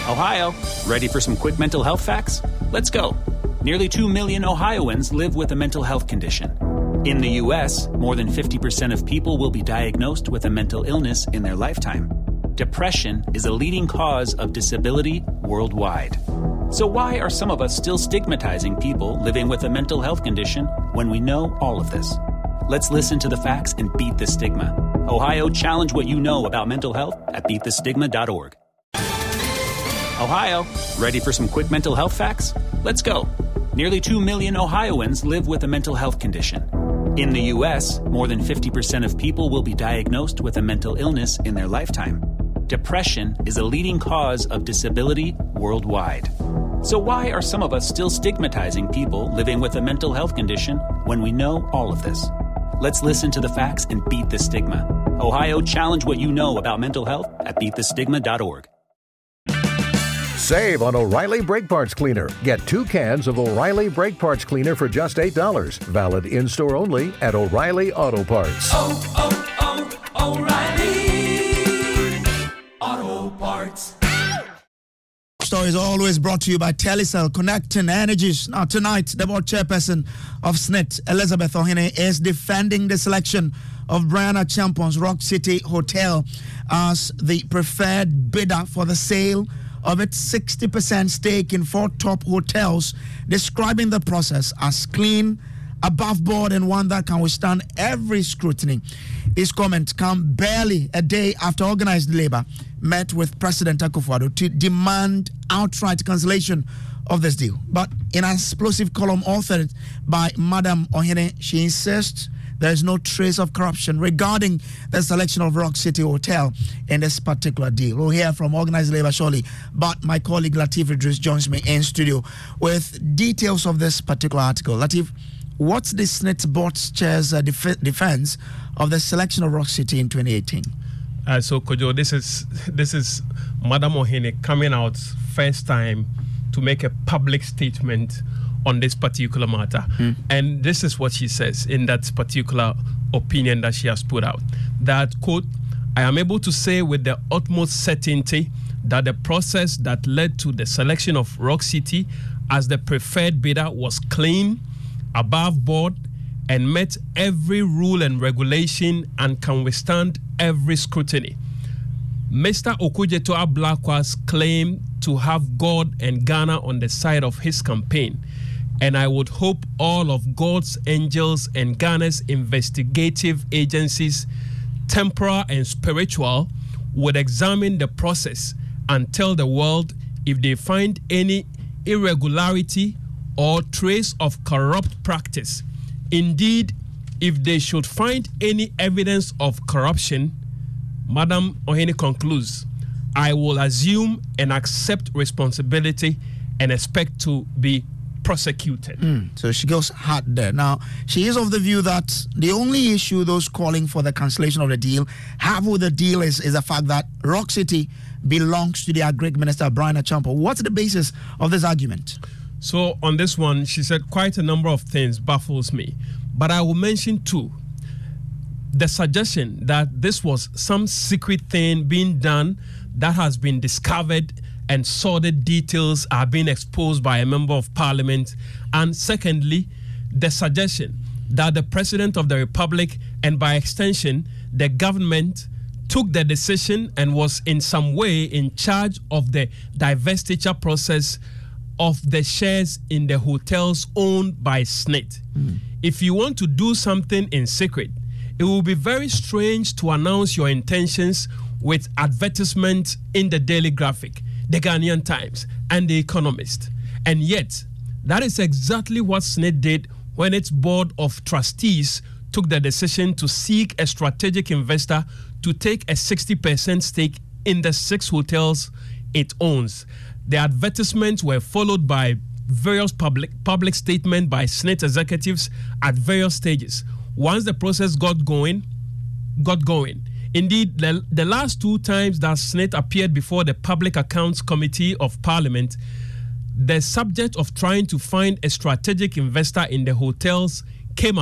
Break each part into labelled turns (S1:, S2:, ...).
S1: Ohio, ready for some quick mental health facts? Let's go. Nearly 2 million Ohioans live with a mental health condition. In the U.S., more than 50% of people will be diagnosed with a mental illness in their lifetime. Depression is a leading cause of disability worldwide. So why are some of us still stigmatizing people living with a mental health condition when we know all of this? Let's listen to the facts and beat the stigma. Ohio, challenge what you know about mental health at beatthestigma.org. Ohio, ready for some quick mental health facts? Let's go. Nearly 2 million Ohioans live with a mental health condition. In the U.S., more than 50% of people will be diagnosed with a mental illness in their lifetime. Depression is a leading cause of disability worldwide. So why are some of us still stigmatizing people living with a mental health condition when we know all of this? Let's listen to the facts and beat the stigma. Ohio, challenge what you know about mental health at beatthestigma.org.
S2: Save on O'Reilly Brake Parts Cleaner. Get 2 cans of O'Reilly Brake Parts Cleaner for just $8. Valid in-store only at O'Reilly Auto Parts.
S3: O'Reilly Auto Parts.
S4: Story is always brought to you by Telecel, connecting energies. Now tonight, the board chairperson of SNIT, Elizabeth Ohene, is defending the selection of Brian Acheampong's Rock City Hotel as the preferred bidder for the sale of its 60% stake in 4 top hotels, describing the process as clean, above board, and one that can withstand every scrutiny. His comments come barely a day after organized labor met with President Akufo-Addo to demand outright cancellation of this deal. But in an explosive column authored by Madam Ohene, she insists there is no trace of corruption regarding the selection of Rock City Hotel in this particular deal. We'll hear from organized labor shortly, but my colleague Latif Idris joins me in studio with details of this particular article. Latif, what's the SNIT board chair's defense of the selection of Rock City in 2018?
S5: So Kojo, this is Madam Ohene coming out first time to make a public statement on this particular matter. And this is what she says in that particular opinion that she has put out. That, quote, I am able to say with the utmost certainty that the process that led to the selection of Rock City as the preferred bidder was clean, above board, and met every rule and regulation and can withstand every scrutiny. Mr. Okudzeto Ablakwa's claim to have God and Ghana on the side of his campaign, and I would hope all of God's angels and Ghana's investigative agencies, temporal and spiritual, would examine the process and tell the world if they find any irregularity or trace of corrupt practice. Indeed, if they should find any evidence of corruption, Madam Ohene concludes, I will assume and accept responsibility and expect to be prosecuted.
S4: So she goes hard there. Now, she is of the view that the only issue those calling for the cancellation of the deal have with the deal is the fact that Rock City belongs to the Agric Minister, Brian Acheampong. What's the basis of this argument?
S5: So on this one, she said quite a number of things baffles me, but I will mention 2. The suggestion that this was some secret thing being done that has been discovered and sordid details are being exposed by a member of parliament. And secondly, the suggestion that the President of the Republic and by extension, the government took the decision and was in some way in charge of the divestiture process of the shares in the hotels owned by SNIT. If you want to do something in secret, it will be very strange to announce your intentions with advertisement in the Daily Graphic, the Ghanaian Times, and the Economist. And yet, that is exactly what SNIT did when its board of trustees took the decision to seek a strategic investor to take a 60% stake in the 6 hotels it owns. The advertisements were followed by various public statements by SNIT executives at various stages. Once the process got going. Indeed, the last 2 times that SNIT appeared before the Public Accounts Committee of Parliament, the subject of trying to find a strategic investor in the hotels came up,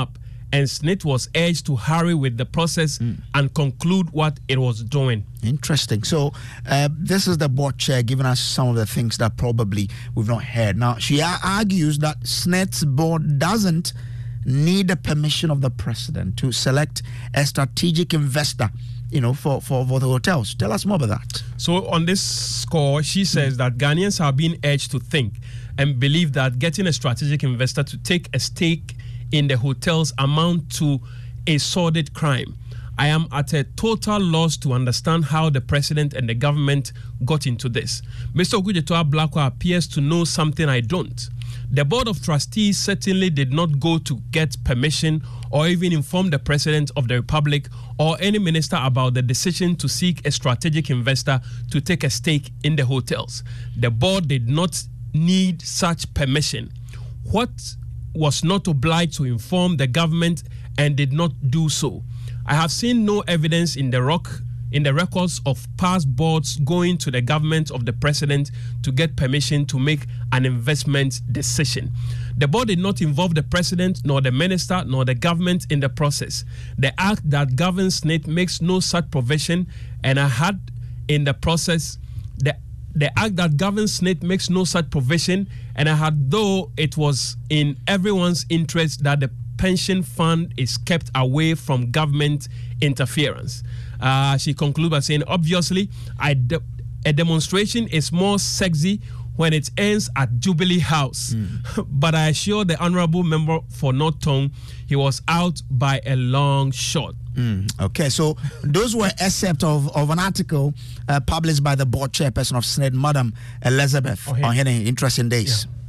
S5: and SSNIT was urged to hurry with the process and conclude what it was doing.
S4: Interesting. So this is the board chair giving us some of the things that probably we've not heard. Now, she argues that SSNIT's board doesn't need the permission of the president to select a strategic investor, for the hotels. Tell us more about that.
S5: So on this score, she says that Ghanaians are being urged to think and believe that getting a strategic investor to take a stake in the hotels amount to a sordid crime. I am at a total loss to understand how the president and the government got into this. Mr. Okudzeto-Ablakwa appears to know something I don't. The board of trustees certainly did not go to get permission or even inform the president of the republic or any minister about the decision to seek a strategic investor to take a stake in the hotels. The board did not need such permission. What was not obliged to inform the government and did not do so. I have seen no evidence in the records of past boards going to the government of the president to get permission to make an investment decision. The board did not involve the president, nor the minister, nor the government in the process. The act that governs SSNIT makes no such provision, and I had in the process the act that governs SSNIT makes no such provision, and I had, though it was in everyone's interest that the pension fund is kept away from government interference. She concluded by saying, obviously, a demonstration is more sexy when it ends at Jubilee House. But I assure the honorable member for North Tongue, he was out by a long shot.
S4: Okay, so those were excerpts of an article published by the board chairperson of SSNIT, Madam Elizabeth Ohene. Interesting days.
S5: Yeah.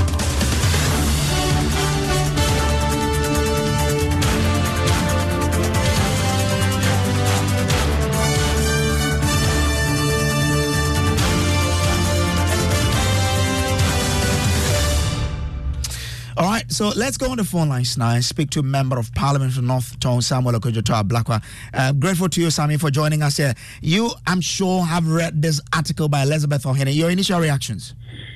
S4: All right, so let's go on the phone lines now and speak to a member of Parliament from North Tongue, Samuel Okudzeto-Ablakwa. Grateful to you, Sammy, for joining us here. You, I'm sure, have read this article by Elizabeth Ohene. Your initial reactions?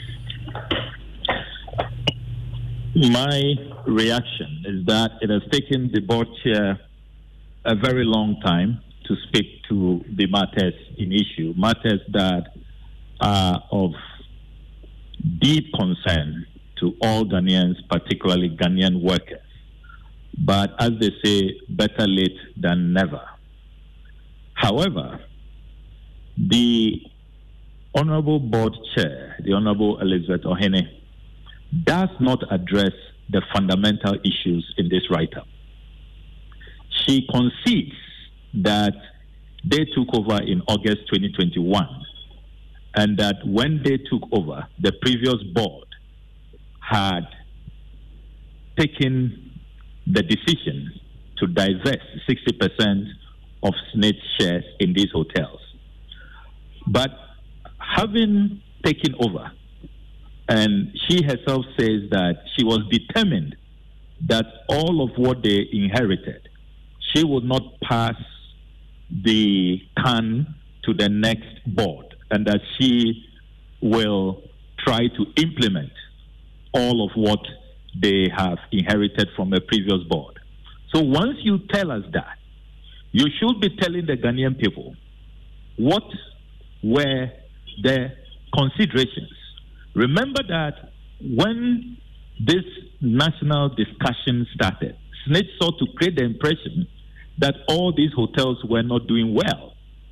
S6: My reaction is that it has taken the board chair a very long time to speak to the matters in issue, matters that are of deep concern to all Ghanaians, particularly Ghanaian workers. But as they say, better late than never. However, the Honorable Board Chair, the Honorable Elizabeth Ohene, does not address the fundamental issues in this write-up. She concedes that they took over in August 2021, and that when they took over, the previous board had taken the decision to divest 60% of SSNIT shares in these hotels. But having taken over, and she herself says that she was determined that all of what they inherited, she would not pass the can to the next board, and that she will try to implement all of what they have inherited from a previous board. So once you tell us that, you should be telling the Ghanaian people what were the considerations. Remember that when this national discussion started, SSNIT sought to create the impression that all these hotels were not doing well.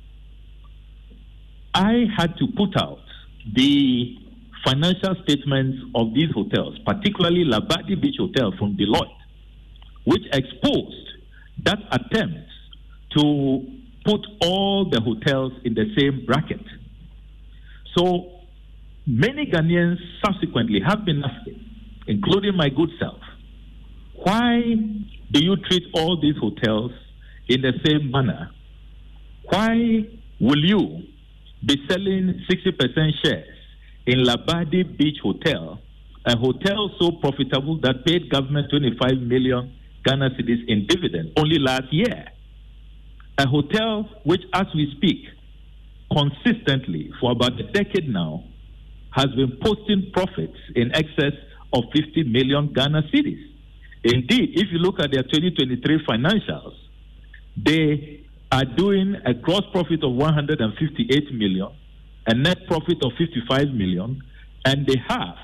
S6: I had to put out the financial statements of these hotels, particularly Labadi Beach Hotel from Deloitte, which exposed that attempt to put all the hotels in the same bracket. So many Ghanaians subsequently have been asking, including my good self, why do you treat all these hotels in the same manner? Why will you be selling 60% shares in Labadi Beach Hotel, a hotel so profitable that paid government 25 million Ghana cedis in dividend only last year? A hotel which, as we speak, consistently for about a decade now, has been posting profits in excess of 50 million Ghana cedis. Indeed, if you look at their 2023 financials, they are doing a gross profit of 158 million, a net profit of 55 million, and they have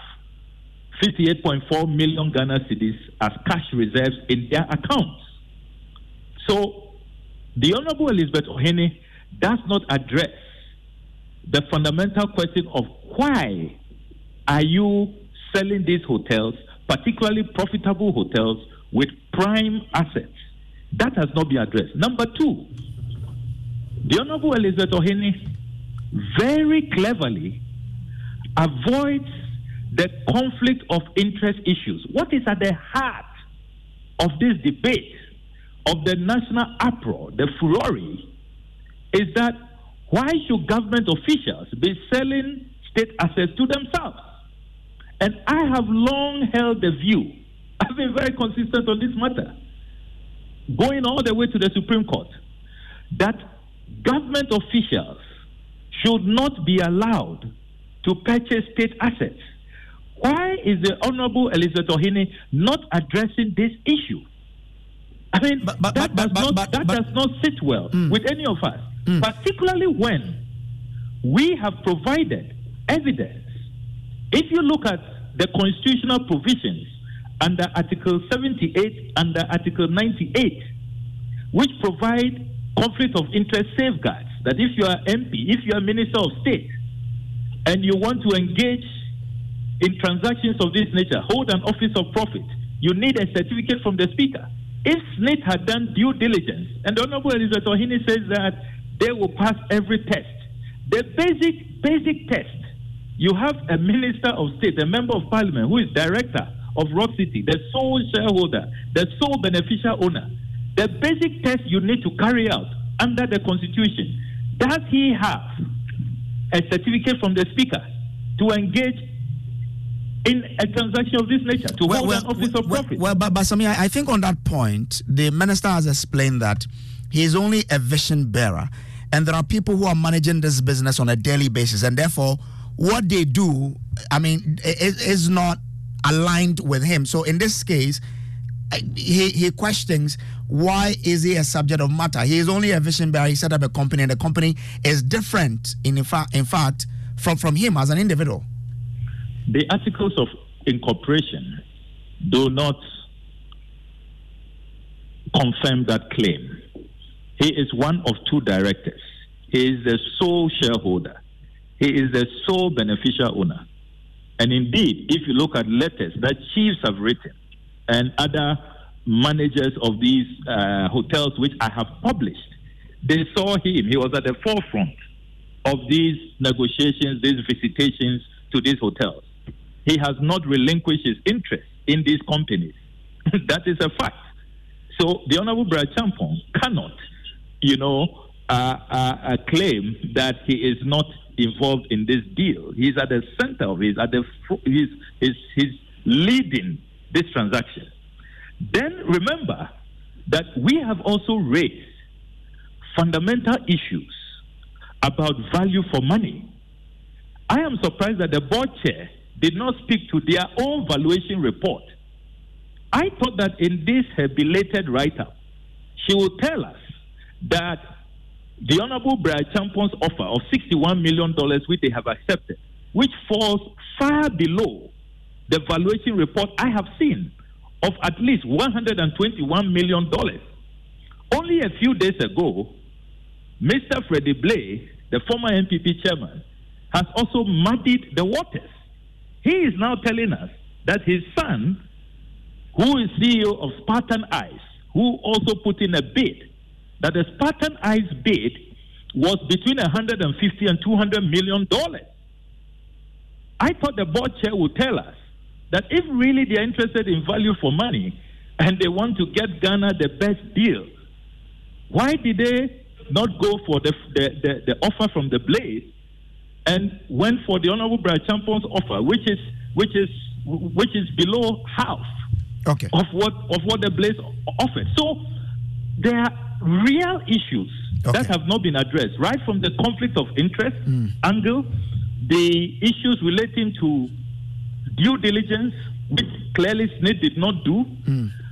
S6: 58.4 million Ghana cedis as cash reserves in their accounts. So, the Honorable Elizabeth Ohene does not address the fundamental question of why are you selling these hotels, particularly profitable hotels with prime assets. That has not been addressed. Number two, the Honorable Elizabeth Ohene very cleverly avoids the conflict of interest issues. What is at the heart of this debate, of the national uproar, the furore, is that why should government officials be selling state assets to themselves? And I have long held the view, I've been very consistent on this matter, going all the way to the Supreme Court, that government officials should not be allowed to purchase state assets. Why is the Honorable Elizabeth Ohene not addressing this issue? I mean, that does not sit well with any of us, particularly when we have provided evidence. If you look at the constitutional provisions under Article 78, under Article 98, which provide conflict of interest safeguards, that if you are MP, if you are Minister of State, and you want to engage in transactions of this nature, hold an office of profit, you need a certificate from the Speaker. If SSNIT had done due diligence, and the Honorable Elizabeth Ohene says that they will pass every test, the basic test, you have a Minister of State, a Member of Parliament, who is Director of Rock City, the sole shareholder, the sole beneficial owner. The basic test you need to carry out under the Constitution, does he have a certificate from the Speaker to engage in a transaction of this nature, to hold an office of profit?
S4: But Sammy, I think on that point, the Minister has explained that he is only a vision bearer, and there are people who are managing this business on a daily basis, and therefore what they do, I mean, is not aligned with him. So in this case, he questions, why is he a subject of matter? He is only a vision bearer. He set up a company, and the company is different in fact from him as an individual.
S6: The articles of incorporation do not confirm that claim. He is one of two directors. He is the sole shareholder. He is the sole beneficial owner. And indeed, if you look at letters that chiefs have written and other managers of these hotels, which I have published, they saw him. He was at the forefront of these negotiations, these visitations to these hotels. He has not relinquished his interest in these companies. That is a fact. So the Honorable Bra Champong cannot, claim that he is not involved in this deal. He's at the center of it. He's leading this transaction. Then remember that we have also raised fundamental issues about value for money. I am surprised that the board chair did not speak to their own valuation report. I thought that in this her belated write-up, she would tell us that the Honorable Bra Champong's offer of $61 million, which they have accepted, which falls far below the valuation report I have seen of at least $121 million. Only a few days ago, Mr. Freddie Blay, the former MPP chairman, has also muddied the waters. He is now telling us that his son, who is CEO of Spartan Ice, who also put in a bid, that the Spartan Ice bid was between $150 and $200 million. I thought the board chair would tell us that if really they are interested in value for money and they want to get Ghana the best deal, why did they not go for the offer from the Blaze and went for the Honorable Bra Champong's offer, which is below half of what the Blaze offered? So there are real issues that have not been addressed, right from the conflict of interest angle, the issues relating to due diligence, which clearly SSNIT did not do,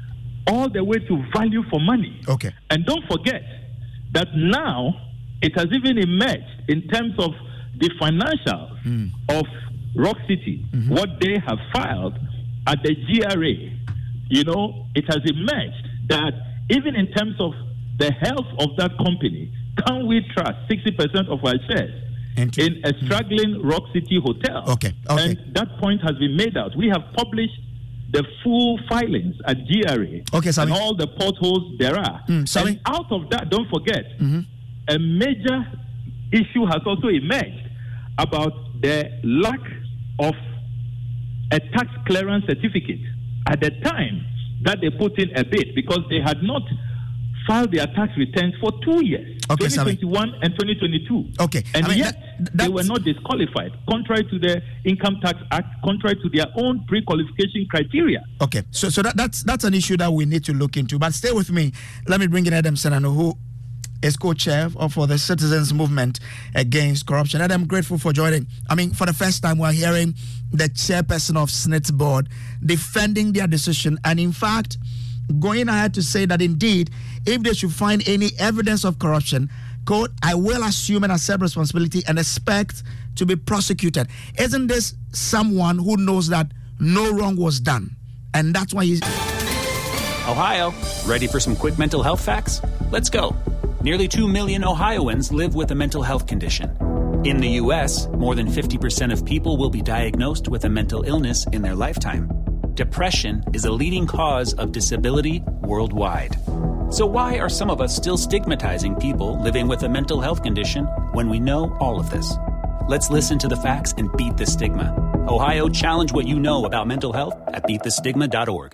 S6: all the way to value for money.
S4: Okay.
S6: And don't forget that now it has even emerged in terms of the financials of Rock City, what they have filed at the GRA. You know, it has emerged that even in terms of the health of that company, can we trust 60% of our shares in a struggling Rock City hotel?
S4: Okay.
S6: And that point has been made out. We have published the full filings at GRA and all the potholes there are. And out of that, don't forget, a major issue has also emerged about the lack of a tax clearance certificate at the time that they put in a bid, because they had not filed their tax returns for 2 years, 2021 and 2022.
S4: Okay.
S6: And yet they were not disqualified, contrary to the Income Tax Act, contrary to their own pre-qualification criteria.
S4: Okay. So that's an issue that we need to look into. But stay with me. Let me bring in Adam Senano, who is co-chair for the Citizens Movement Against Corruption. And I'm grateful for joining. I mean, for the first time, we're hearing the chairperson of SNIT's board defending their decision, and in fact, going ahead to say that indeed, if they should find any evidence of corruption, quote, I will assume and accept responsibility and expect to be prosecuted. Isn't this someone who knows that no wrong was done? And that's why he's...
S1: Ohio, ready for some quick mental health facts? Let's go. Nearly 2 million Ohioans live with a mental health condition. In the U.S., more than 50% of people will be diagnosed with a mental illness in their lifetime. Depression is a leading cause of disability worldwide. So why are some of us still stigmatizing people living with a mental health condition when we know all of this? Let's listen to the facts and beat the stigma. Ohio, challenge what you know about mental health at beatthestigma.org.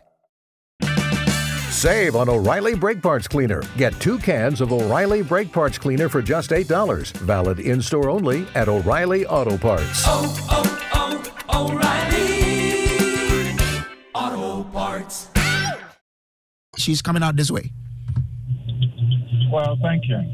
S2: Save on O'Reilly Brake Parts Cleaner. Get 2 cans of O'Reilly Brake Parts Cleaner for just $8. Valid in-store only at O'Reilly Auto Parts.
S3: O'Reilly Auto Parts.
S4: She's coming out this way.
S7: Well, thank you.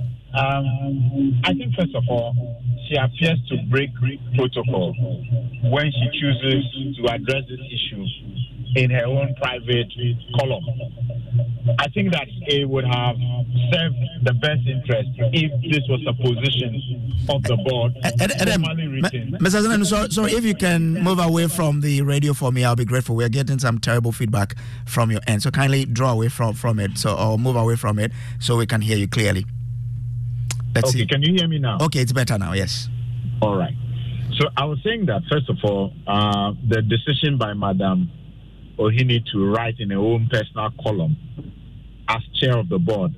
S7: I think, first of all, she appears to break protocol when she chooses to address this issue in her own private column. I think that it would have served the best interest if this was a position of the board formally written.
S4: Mr. Zenenu, so if you can move away from the radio for me, I'll be grateful. We're getting some terrible feedback from your end, so kindly draw away from it, or move away from it, so we can hear you clearly. Let's see.
S7: Can you hear me now?
S4: Okay, it's better now, yes.
S7: All right. So I was saying that, first of all, the decision by Madam Ohini to write in her own personal column as chair of the board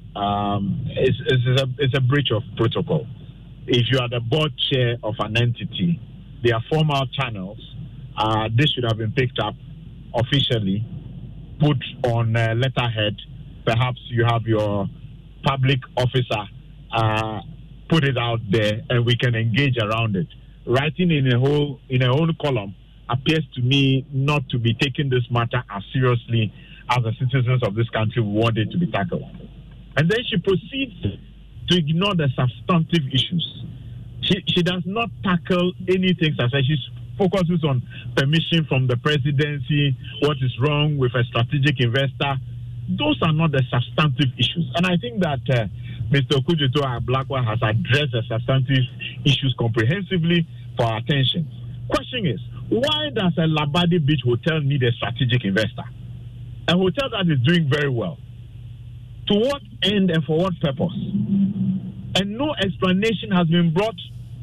S7: is a breach of protocol. If you are the board chair of an entity, there are formal channels. This should have been picked up officially, put on letterhead. Perhaps you have your public officer put it out there, and we can engage around it. Writing in her own column appears to me not to be taking this matter as seriously as the citizens of this country want it to be tackled. And then she proceeds to ignore the substantive issues. She does not tackle anything such as she focuses on permission from the presidency, what is wrong with a strategic investor. Those are not the substantive issues. And I think that Mr. Okudzeto-Ablakwa has addressed the substantive issues comprehensively for our attention. Question is, why does a Labadi Beach hotel need a strategic investor? A hotel that is doing very well. To what end and for what purpose? And no explanation has been brought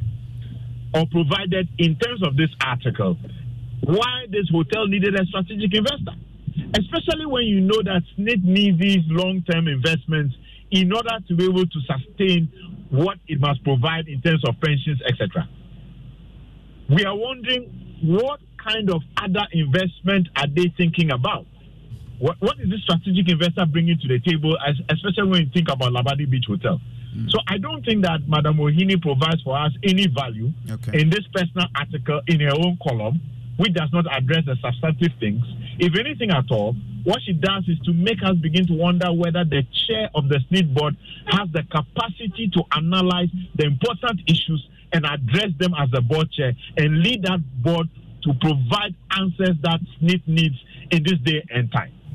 S7: or provided in terms of this article why this hotel needed a strategic investor. Especially when you know that SNIT needs these long-term investments in order to be able to sustain what it must provide in terms of pensions, etc. We are wondering, what kind of other investment are they thinking about? What is this strategic investor bringing to the table, especially when you think about Labadi Beach Hotel? So I don't think that Madam Ohini provides for us any value in this personal article in her own column, which does not address the substantive things. If anything at all, what she does is to make us begin to wonder whether the chair of the SNIT board has the capacity to analyze the important issues and address them as the board chair and lead that board to provide answers that SNIT needs in this day and time.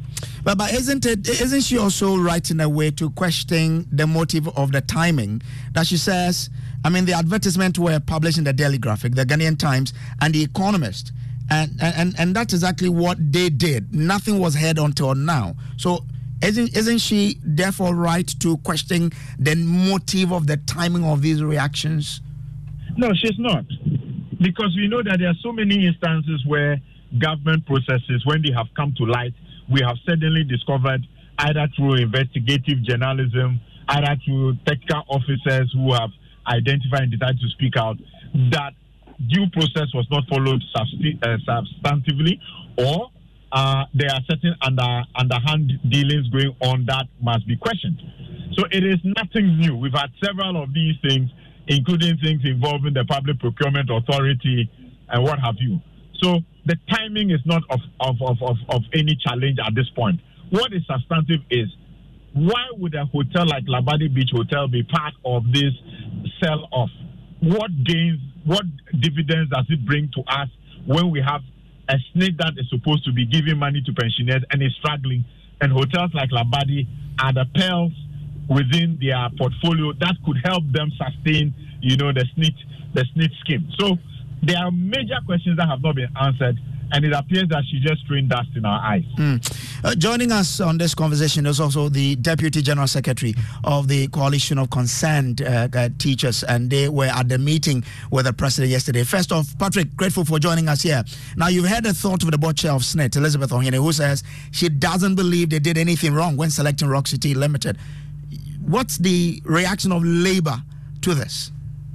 S4: But isn't she also right in a way to question the motive of the timing? That she says, I mean, the advertisement were published in the Daily Graphic, the Ghanaian Times, and the Economist, and that's exactly what they did. Nothing was heard until now. So isn't she therefore right to question the motive of the timing of these reactions?
S7: No, she's not, because we know that there are so many instances where government processes, when they have come to light, we have suddenly discovered, either through investigative journalism, either through technical officers who have identified and decided to speak out, that due process was not followed substantively, or there are certain underhand dealings going on that must be questioned. So it is nothing new. We've had several of these things, including things involving the Public Procurement Authority and what have you. So the timing is not of any challenge at this point. What is substantive is, why would a hotel like Labadi Beach Hotel be part of this sell-off? What gains, what dividends does it bring to us when we have a SSNIT that is supposed to be giving money to pensioners and is struggling, and hotels like Labadi are the pearls within their portfolio that could help them sustain, the SSNIT scheme. So there are major questions that have not been answered, and it appears that she just threw dust in our eyes.
S4: Joining us on this conversation is also the Deputy General Secretary of the Coalition of Concerned Teachers, and they were at the meeting with the President yesterday. First off, Patrick, grateful for joining us here. Now, you've heard the thought of the board chair of SSNIT, Elizabeth Ohene, who says she doesn't believe they did anything wrong when selecting Rock City Limited. What's the reaction of Labour to this?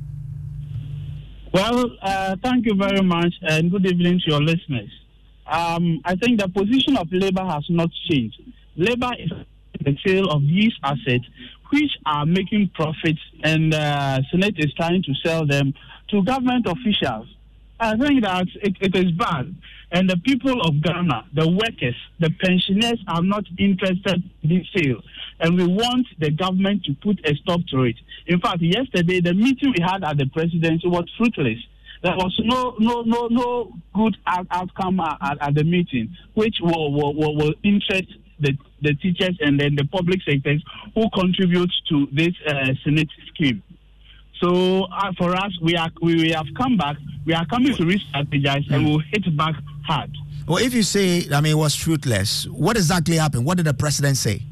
S8: Well, thank you very much, and good evening to your listeners. I think the position of Labour has not changed. Labour is the sale of these assets, which are making profits, and Senate is trying to sell them to government officials. I think that it is bad. And the people of Ghana, the workers, the pensioners are not interested in this sale. And we want the government to put a stop to it. In fact, yesterday, the meeting we had at the presidency was fruitless. There was no good outcome at the meeting, which will interest the teachers and then the public sectors who contribute to this Senate scheme. So for us, we have come back. We are coming to re-strategize, and we'll hit back hard.
S4: Well, if you say, it was fruitless, what exactly happened? What did the president say?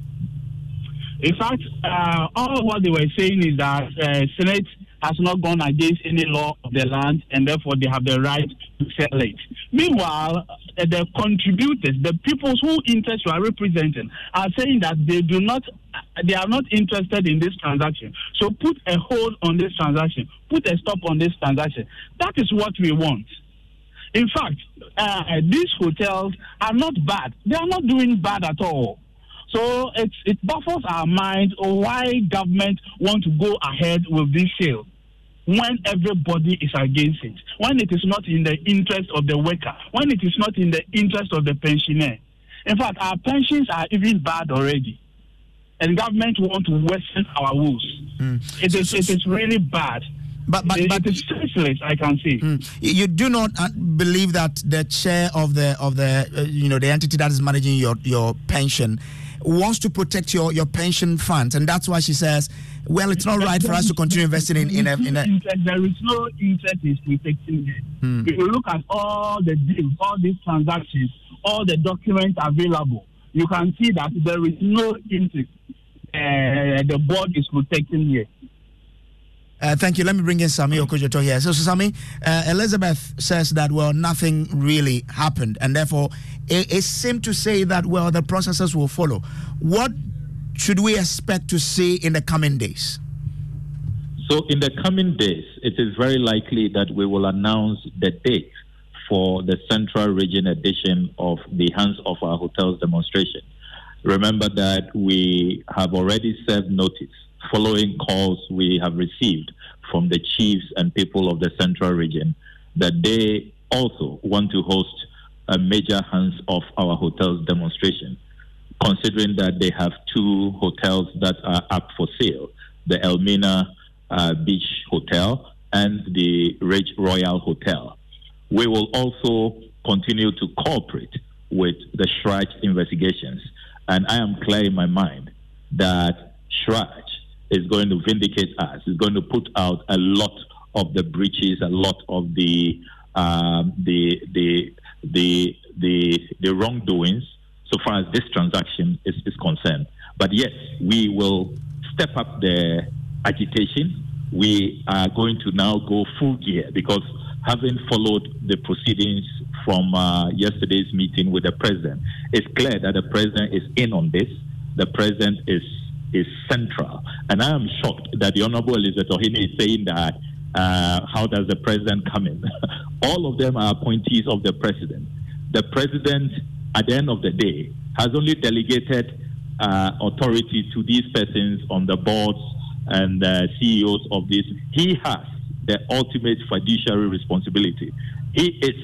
S8: In fact, all what they were saying is that Senate has not gone against any law of the land, and therefore they have the right to sell it. Meanwhile, the contributors, the people whose interests you are representing, are saying that they are not interested in this transaction. So put a hold on this transaction, put a stop on this transaction. That is what we want. In fact, these hotels are not bad. They are not doing bad at all. So it baffles our mind why government want to go ahead with this sale when everybody is against it, when it is not in the interest of the worker, when it is not in the interest of the pensioner. In fact, our pensions are even bad already, and government want to worsen our woes. It is really bad. But it is senseless, I can see.
S4: You do not believe that the chair of the the entity that is managing your pension wants to protect your pension funds, and that's why she says, well, it's not right for us to continue investing in a...
S8: There is no interest in protecting it. If you look at all the deals, all these transactions, all the documents available, you can see that there is no interest the board is protecting here.
S4: Thank you. Let me bring in Sami Okojoto here. So, Sami, Elizabeth says that, well, nothing really happened, and therefore it seemed to say that, well, the processes will follow. What should we expect to see in the coming days?
S6: So in the coming days, it is very likely that we will announce the date for the Central Region edition of the Hands of Our Hotels demonstration. Remember that we have already served notice following calls we have received from the chiefs and people of the Central Region that they also want to host a major Hands of Our Hotels demonstration, considering that they have two hotels that are up for sale, the Elmina Beach Hotel and the Ridge Royal Hotel. We will also continue to cooperate with the Scratch investigations. And I am clear in my mind that Scratch is going to vindicate us. It's going to put out a lot of the breaches, a lot of the wrongdoings so far as this transaction is concerned. But yes, we will step up the agitation. We are going to now go full gear because having followed the proceedings from yesterday's meeting with the president, it's clear that the president is in on this. The president is central. And I am shocked that the Honorable Elizabeth Ohene is saying that how does the president come in? All of them are appointees of the president. The president, at the end of the day, has only delegated authority to these persons on the boards and CEOs of this. He has the ultimate fiduciary responsibility. He is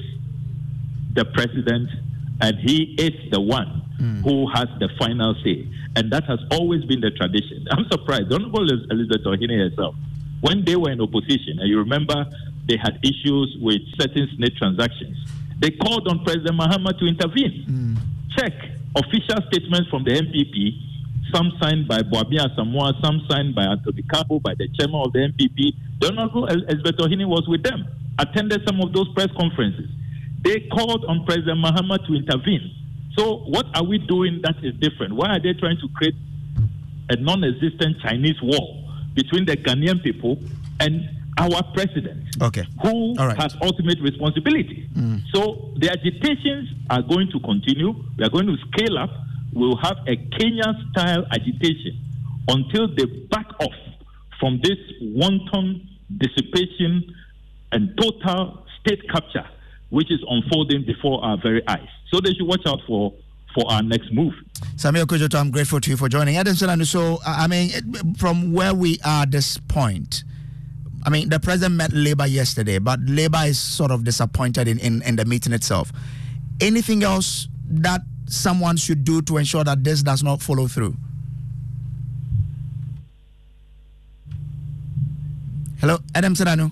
S6: the president, and he is the one who has the final say. And that has always been the tradition. I'm surprised. Honorable Elizabeth Ohene herself, when they were in opposition, and you remember they had issues with certain SNIT transactions, they called on President Mahama to intervene. Check official statements from the MPP, some signed by Boabi Asamoah, some signed by Anthony Kabo, by the chairman of the MPP. The Honorable Elizabeth Ohene was with them, attended some of those press conferences. They called on President Mahama to intervene. So what are we doing that is different? Why are they trying to create a non-existent Chinese wall between the Ghanaian people and our president, who has ultimate responsibility? So the agitations are going to continue. We are going to scale up. We'll have a Kenya-style agitation until they back off from this wanton dissipation and total state capture, which is unfolding before our very eyes. So they should watch out for our next move.
S4: Samuel Okudzeto, I'm grateful to you for joining. Adam Senanu, so, I mean, from where we are at this point, I mean, the president met Labour yesterday, but Labour is sort of disappointed in the meeting itself. Anything else that someone should do to ensure that this does not follow through? Hello, Adam Senanu.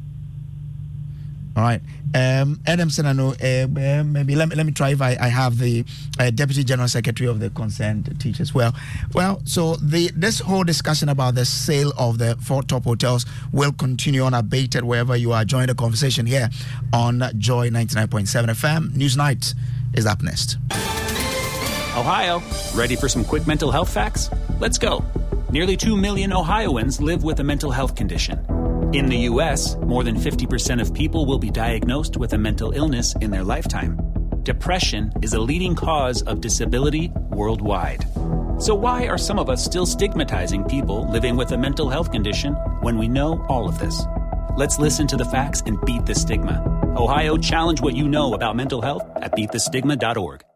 S4: All right. Adam Senanu, maybe let me try if I have the Deputy General Secretary of the concerned teachers. Well, so this whole discussion about the sale of the 4 top hotels will continue unabated wherever you are. Join the conversation here on Joy 99.7 FM. Newsnight is up next.
S1: Ohio, ready for some quick mental health facts? Let's go. Nearly 2 million Ohioans live with a mental health condition. In the U.S., more than 50% of people will be diagnosed with a mental illness in their lifetime. Depression is a leading cause of disability worldwide. So why are some of us still stigmatizing people living with a mental health condition when we know all of this? Let's listen to the facts and beat the stigma. Ohio, challenge what you know about mental health at beatthestigma.org.